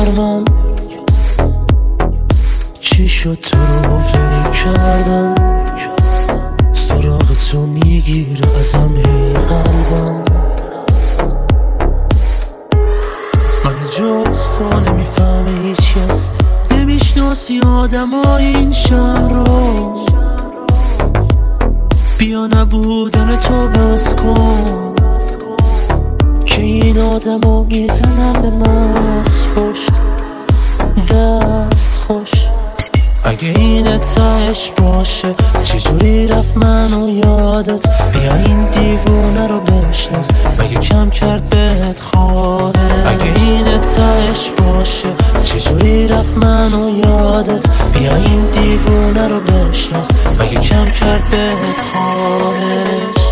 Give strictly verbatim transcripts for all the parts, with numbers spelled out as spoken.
کردم، چی شد تو رو ول کردم، سراغ تو میگیره ازم هی قلبم. من جز تو نمیفهمه هیچ کس، نمیشناسی آدم های این شهر رو. بیا نبودن تو بس کن که این آدم ها میزنن به مست پشت دست خوش. اگه این تهش باشه چجوری رفت منو یادت، بیا این دیوونه رو بشناس مگه کم کرد بهت خواهه. اگه این تهش باشه چجوری رفت منو یادت، بیا این دیوونه رو بشناس مگه کم کرد بهت خواهش.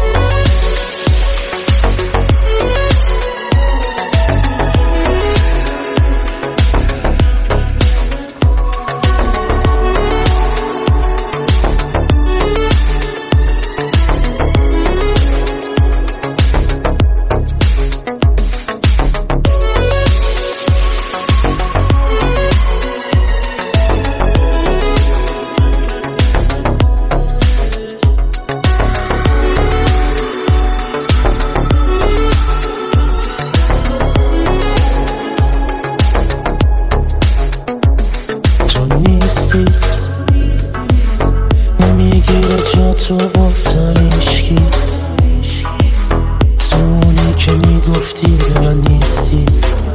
نمیگیره جا تو باسن ایشکی، تو اونی که میگفتی به من نیستی،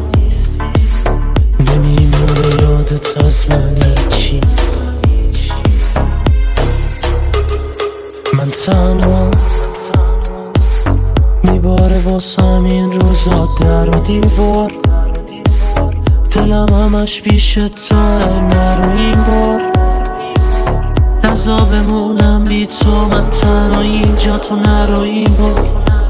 نمیمونه یادت از من هیچی. من تنها میباره واسم این روزا در و دیوار، دلم همش پیش تو نرو این بار. نزا بمونم بی تو من تنها اینجا، تو نرو این بار.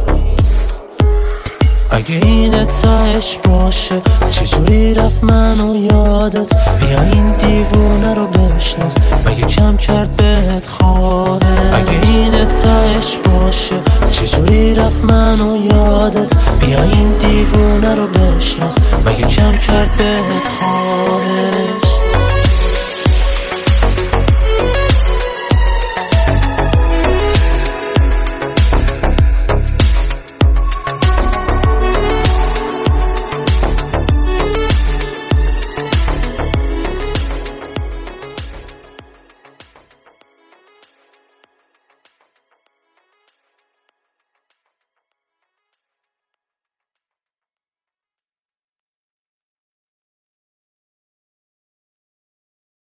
اگه این تهش باشه چجوری رفت منو یادت، بیا این دیوونه رو بشناس مگه کم کرد بهت خواهه. اگه این تهش باشه چجوری رفت منو یادت، بیا این دیوونه رو بشناس مگه کم کرد بهت